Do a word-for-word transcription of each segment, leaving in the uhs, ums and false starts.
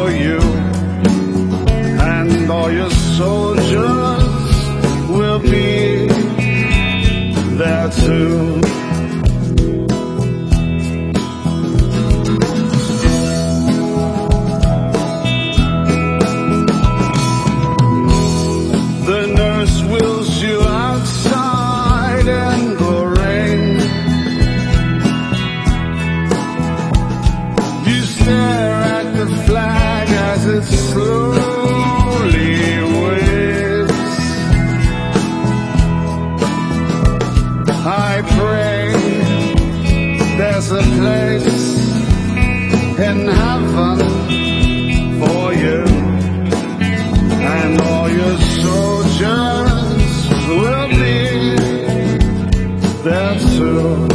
for you, and all your soldiers will be there too. The nurse wheels you outside in the rain. You stare at the flag as it slowly waves. I pray there's a place in heaven for you, and all your soldiers will be there too.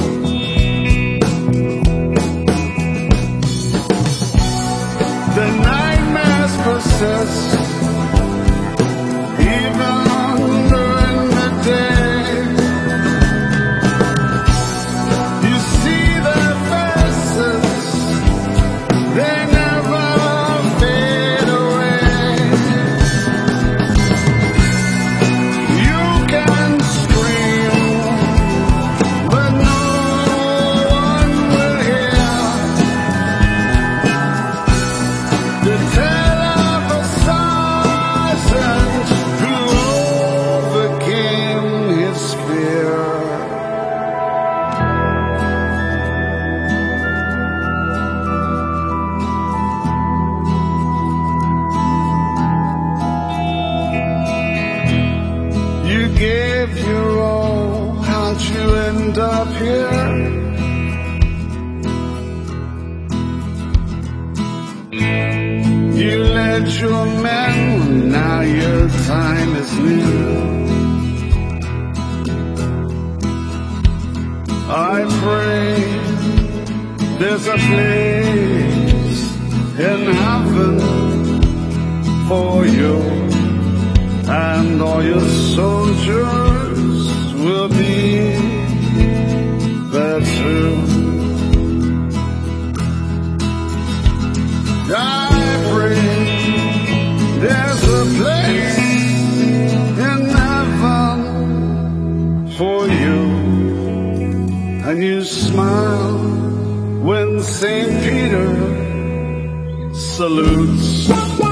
The nightmares persist even during the day. You see their faces, they never fade away. You can scream, but no one will hear the tale of a sergeant who overcame his fear. You gave your all, how'd you end up here? You led your men, now your time is near. I pray there's a place in heaven for you, and all your soldiers will be there too. I pray there's a place in heaven for you, and you smile when Saint Peter salutes.